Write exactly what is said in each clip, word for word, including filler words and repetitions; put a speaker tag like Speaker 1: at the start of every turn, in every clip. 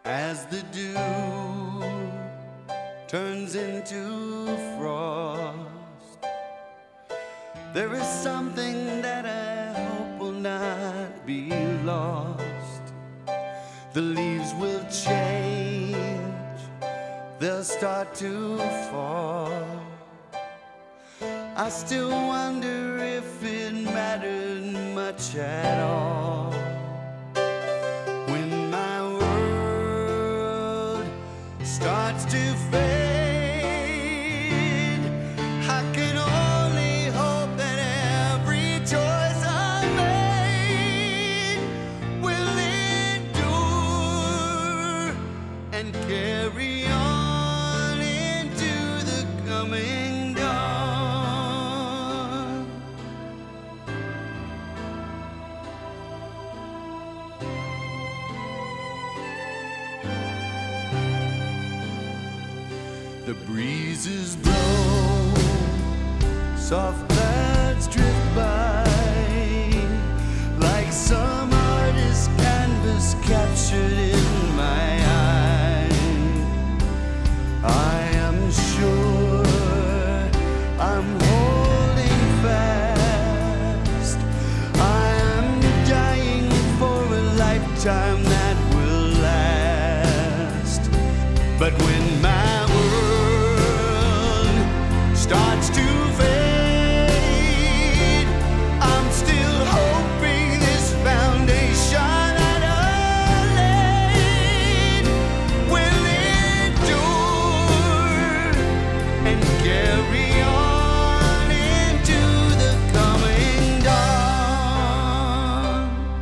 Speaker 1: As the dew turns into frost, there is something that I hope will not be lost. The leaves will change, they'll start to fall. I still wonder if it mattered much at all. When my world starts to fade, I can only hope that every choice I made will endure and carry on into the coming dawn. The breezes blow, soft clouds drift by, like some artist's canvas captured in my eye. I am sure I'm holding fast. I am dying for a lifetime that will last. But when my starts to fade, I'm still hoping this foundation that I laid will endure and carry on into the coming dawn.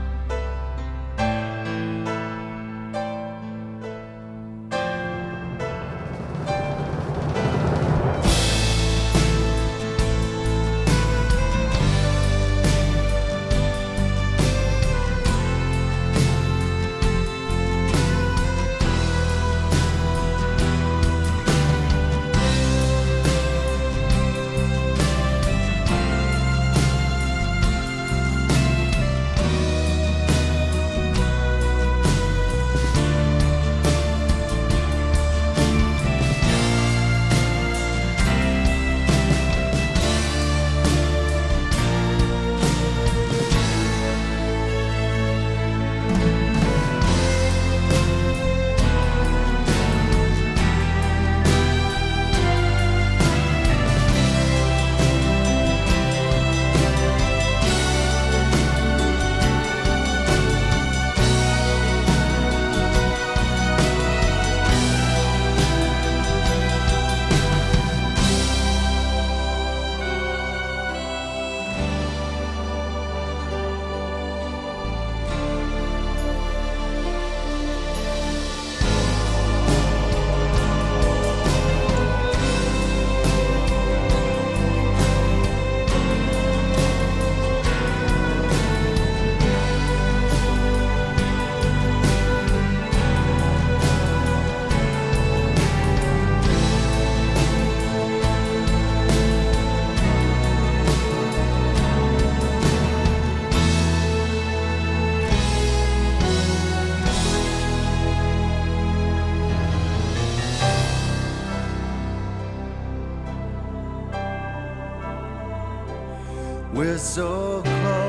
Speaker 1: We're so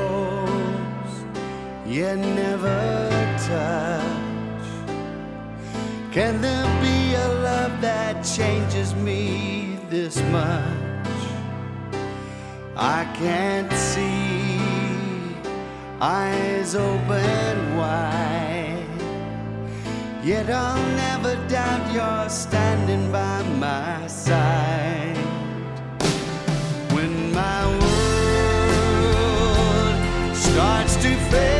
Speaker 1: close, yet never touch. Can there be a love that changes me this much? I can't see, eyes open wide, yet I'll never doubt you're standing by my side. When my starts to fade,